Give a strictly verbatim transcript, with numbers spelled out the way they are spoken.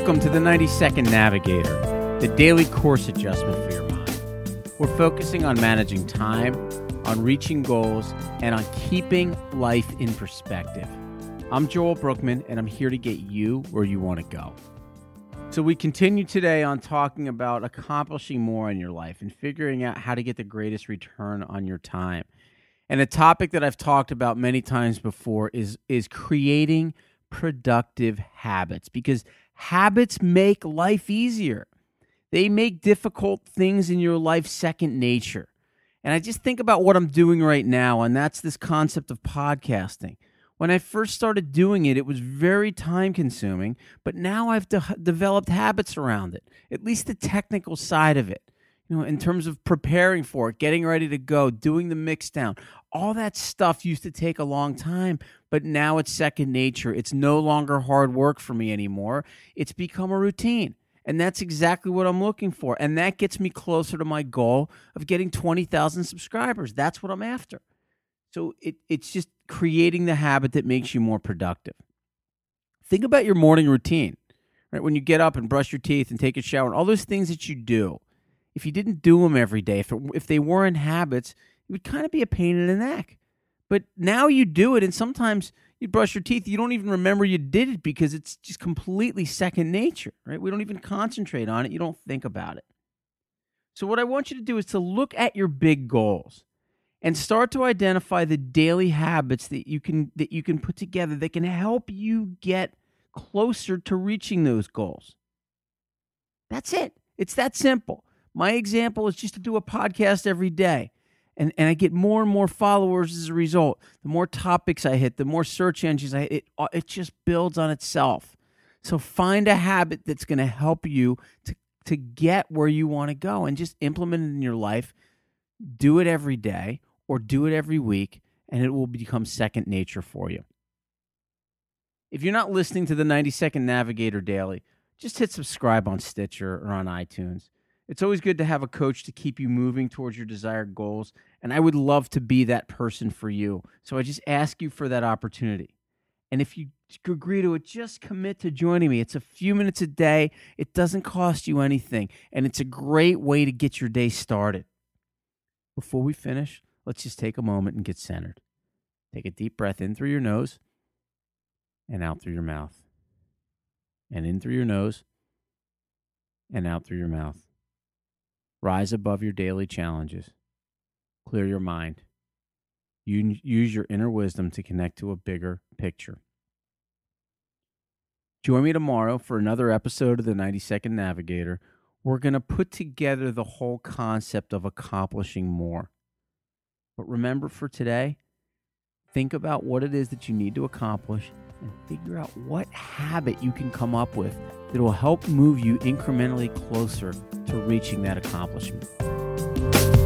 Welcome to the ninety second Navigator, the daily course adjustment for your mind. We're focusing on managing time, on reaching goals, and on keeping life in perspective. I'm Joel Brookman, and I'm here to get you where you want to go. So we continue today on talking about accomplishing more in your life and figuring out how to get the greatest return on your time. And a topic that I've talked about many times before is, is creating productive habits, because habits make life easier. They make difficult things in your life second nature. And I just think about what I'm doing right now, and that's this concept of podcasting. When I first started doing it, it was very time-consuming, but now I've de- developed habits around it, at least the technical side of it. You know, in terms of preparing for it, getting ready to go, doing the mix down, all that stuff used to take a long time, but now it's second nature. It's no longer hard work for me anymore. It's become a routine, and that's exactly what I'm looking for, and that gets me closer to my goal of getting twenty thousand subscribers. That's what I'm after. So it, it's just creating the habit that makes you more productive. Think about your morning routine, right? When you get up and brush your teeth and take a shower, and all those things that you do. If you didn't do them every day, if it, if they weren't habits, it would kind of be a pain in the neck. But now you do it, and sometimes you brush your teeth, you don't even remember you did it because it's just completely second nature, right? We don't even concentrate on it. You don't think about it. So what I want you to do is to look at your big goals and start to identify the daily habits that you can that you can put together that can help you get closer to reaching those goals. That's it. It's that simple. My example is just to do a podcast every day, and, and I get more and more followers as a result. The more topics I hit, the more search engines I hit, it, it just builds on itself. So find a habit that's going to help you to, to get where you want to go and just implement it in your life. Do it every day or do it every week, and it will become second nature for you. If you're not listening to the ninety second Navigator Daily, just hit subscribe on Stitcher or on iTunes. It's always good to have a coach to keep you moving towards your desired goals, and I would love to be that person for you. So I just ask you for that opportunity. And if you agree to it, just commit to joining me. It's a few minutes a day. It doesn't cost you anything, and it's a great way to get your day started. Before we finish, let's just take a moment and get centered. Take a deep breath in through your nose and out through your mouth. And in through your nose and out through your mouth. Rise above your daily challenges. Clear your mind. You use your inner wisdom to connect to a bigger picture. Join me tomorrow for another episode of the ninety second Navigator. We're going to put together the whole concept of accomplishing more. But remember, for today, think about what it is that you need to accomplish and figure out what habit you can come up with that will help move you incrementally closer to reaching that accomplishment.